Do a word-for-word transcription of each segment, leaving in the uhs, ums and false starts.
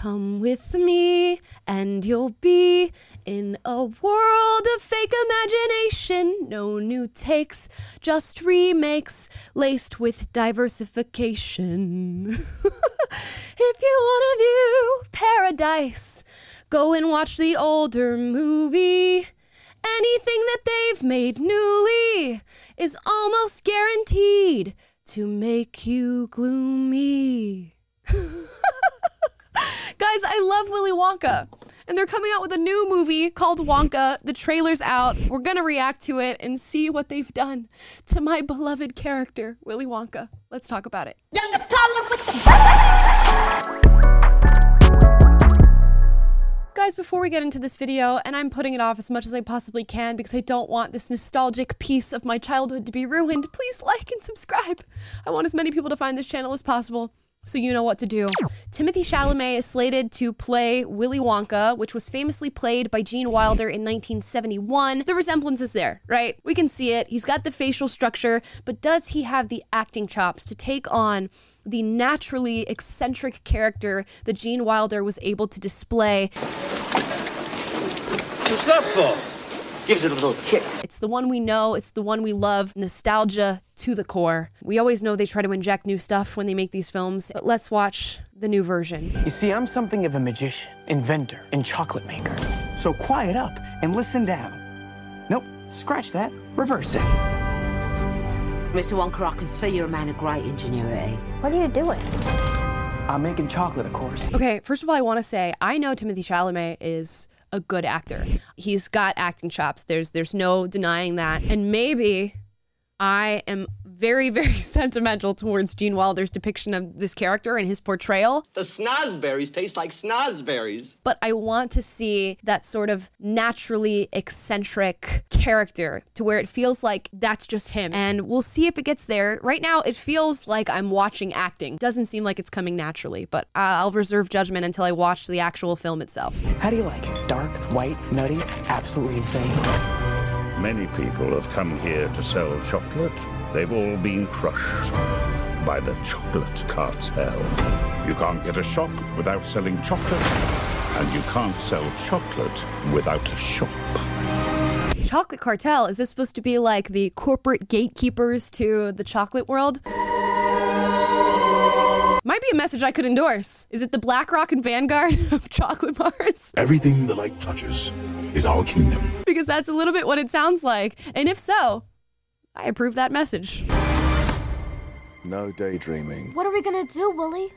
Come with me and you'll be in a world of fake imagination. No new takes, just remakes laced with diversification. If you want to view paradise, go and watch the older movie. Anything that they've made newly is almost guaranteed to make you gloomy. Guys, I love Willy Wonka, and they're coming out with a new movie called Wonka. The trailer's out. We're gonna react to it and see what they've done to my beloved character, Willy Wonka. Let's talk about it. Young Apollo with the Guys, before we get into this video, and I'm putting it off as much as I possibly can because I don't want this nostalgic piece of my childhood to be ruined, please like and subscribe. I want as many people to find this channel as possible, so you know what to do. Timothée Chalamet is slated to play Willy Wonka, which was famously played by Gene Wilder in nineteen seventy-one. The resemblance is there, right? We can see it. He's got the facial structure, but does he have the acting chops to take on the naturally eccentric character that Gene Wilder was able to display? What's that for? Gives it a little kick. It's the one we know, it's the one we love, nostalgia to the core. We always know they try to inject new stuff when they make these films, but let's watch the new version. You see, I'm something of a magician, inventor, and chocolate maker. So quiet up and listen down. Nope, scratch that, reverse it. Mister Wonka, I can see you're a man of great ingenuity. What are you doing? I'm making chocolate, of course. Okay, first of all, I want to say, I know Timothée Chalamet is a good actor. He's got acting chops. There's there's no denying that. And maybe I am very, very sentimental towards Gene Wilder's depiction of this character and his portrayal. The snozberries taste like snozberries. But I want to see that sort of naturally eccentric character to where it feels like that's just him. And we'll see if it gets there. Right now, it feels like I'm watching acting. Doesn't seem like it's coming naturally, but I'll reserve judgment until I watch the actual film itself. How do you like it? Dark, white, nutty, absolutely insane? Many people have come here to sell chocolate. They've all been crushed by the chocolate cartel. You can't get a shop without selling chocolate, and you can't sell chocolate without a shop. Chocolate cartel, is this supposed to be like the corporate gatekeepers to the chocolate world? Might be a message I could endorse. Is it the BlackRock and Vanguard of chocolate bars? Everything the light touches is our kingdom. Because that's a little bit what it sounds like. And if so, I approve that message. No daydreaming. What are we gonna do, Willy?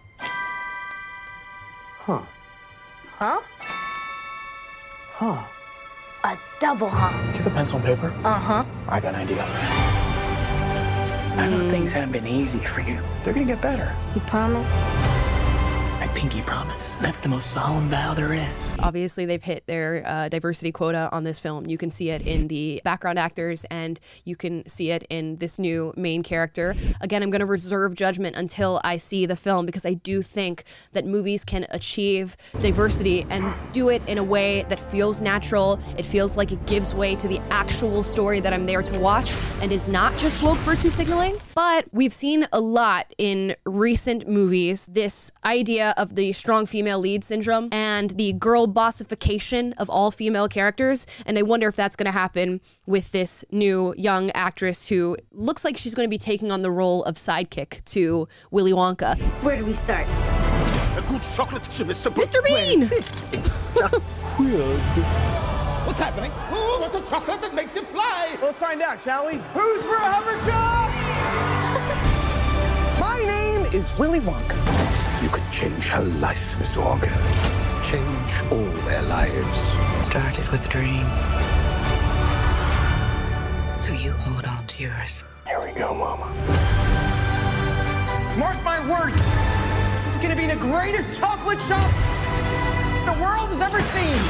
Huh. Huh? Huh. A double huh? Do you have a pencil and paper? Uh-huh. I got an idea. I know things haven't been easy for you. They're gonna get better. You promise? I pinky promise. That's the most solemn vow there is. Obviously, they've hit their uh, diversity quota on this film. You can see it in the background actors, and you can see it in this new main character. Again, I'm going to reserve judgment until I see the film, because I do think that movies can achieve diversity and do it in a way that feels natural. It feels like it gives way to the actual story that I'm there to watch and is not just woke virtue signaling. But we've seen a lot in recent movies, this idea of the strong female lead syndrome and the girl bossification of all female characters. And I wonder if that's going to happen with this new young actress who looks like she's going to be taking on the role of sidekick to Willy Wonka. Where do we start? A good chocolate to Mister Mister Bean! It's just weird. What's happening? Who wants a chocolate that makes it fly? Let's find out, shall we? Who's for a Hoverchuck? My name is Willy Wonka. You could change her life, Mister Wonka. Change all their lives. Started with a dream. So you hold on to yours. Here we go, Mama. Mark my words, this is gonna be the greatest chocolate shop the world has ever seen.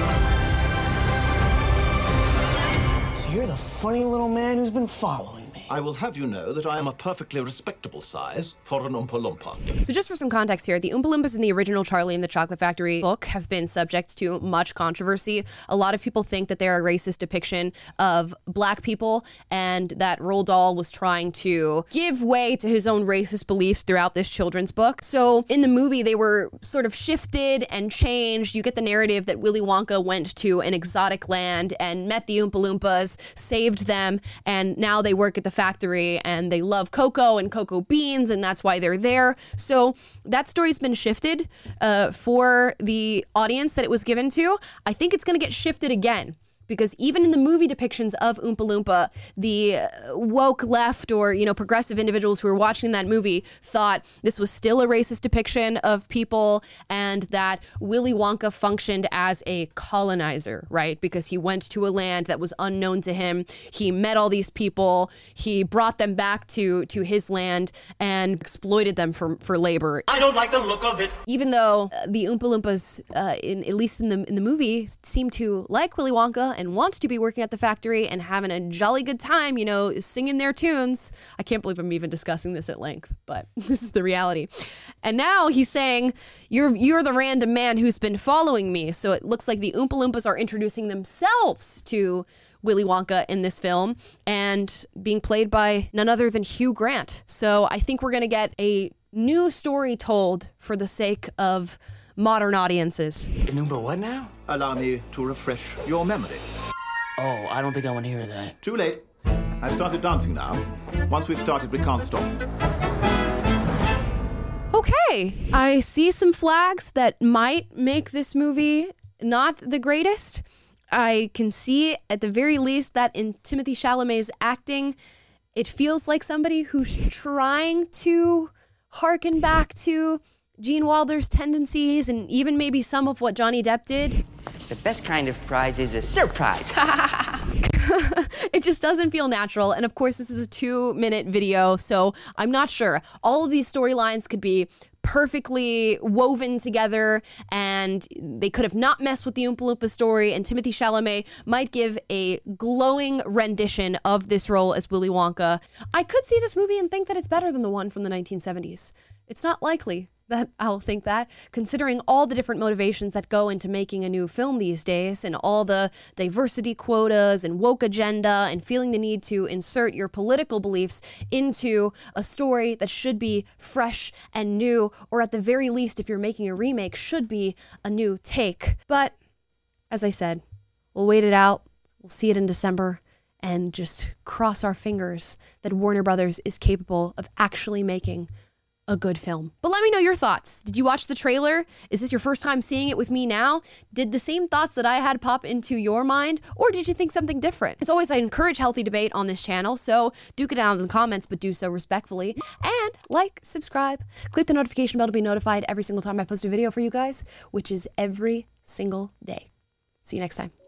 So you're the funny little man who's been following me. I will have you know that I am a perfectly respectable size for an Oompa Loompa. So just for some context here, the Oompa Loompas in the original Charlie and the Chocolate Factory book have been subject to much controversy. A lot of people think that they're a racist depiction of black people and that Roald Dahl was trying to give way to his own racist beliefs throughout this children's book. So in the movie, they were sort of shifted and changed. You get the narrative that Willy Wonka went to an exotic land and met the Oompa Loompas, saved them, and now they work at the factory and they love cocoa and cocoa beans, and that's why they're there. So that story's been shifted uh, for the audience that it was given to. I think it's going to get shifted again. Because even in the movie depictions of Oompa Loompa, the woke left or, you know, progressive individuals who were watching that movie thought this was still a racist depiction of people and that Willy Wonka functioned as a colonizer, right? Because he went to a land that was unknown to him. He met all these people. He brought them back to, to his land and exploited them for, for labor. I don't like the look of it. Even though uh, the Oompa Loompas, uh, in, at least in the, in the movie, seem to like Willy Wonka and want to be working at the factory and having a jolly good time, you know, singing their tunes. I can't believe I'm even discussing this at length, but this is the reality. And now he's saying, you're you're the random man who's been following me. So it looks like the Oompa Loompas are introducing themselves to Willy Wonka in this film and being played by none other than Hugh Grant. So I think we're going to get a new story told for the sake of modern audiences. An Oompa what now? Allow me to refresh your memory. Oh, I don't think I want to hear that. Too late. I've started dancing now. Once we've started, we can't stop. Okay, I see some flags that might make this movie not the greatest. I can see at the very least that in Timothée Chalamet's acting, it feels like somebody who's trying to harken back to Gene Wilder's tendencies and even maybe some of what Johnny Depp did. The best kind of prize is a surprise. It just doesn't feel natural. And of course, this is a two minute video, so I'm not sure. All of these storylines could be perfectly woven together and they could have not messed with the Oompa Loompa story, and Timothée Chalamet might give a glowing rendition of this role as Willy Wonka. I could see this movie and think that it's better than the one from the nineteen seventies. It's not likely that I'll think that, considering all the different motivations that go into making a new film these days and all the diversity quotas and woke agenda and feeling the need to insert your political beliefs into a story that should be fresh and new, or at the very least, if you're making a remake, should be a new take. But as I said, we'll wait it out. We'll see it in December and just cross our fingers that Warner Brothers is capable of actually making a good film. But let me know your thoughts. Did you watch the trailer? Is this your first time seeing it with me now? Did the same thoughts that I had pop into your mind, or did you think something different? As always, I encourage healthy debate on this channel, so do get down in the comments, but do so respectfully. And like, subscribe, click the notification bell to be notified every single time I post a video for you guys, which is every single day. See you next time.